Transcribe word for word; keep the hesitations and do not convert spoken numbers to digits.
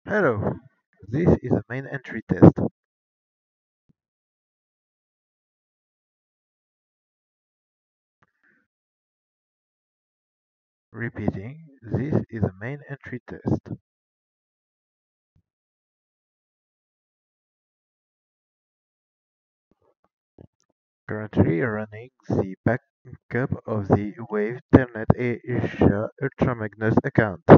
Hello, this is a main entry test. Repeating, this is a main entry test. Currently running the backup of the Wave Telnet Asia Ultramagnus account.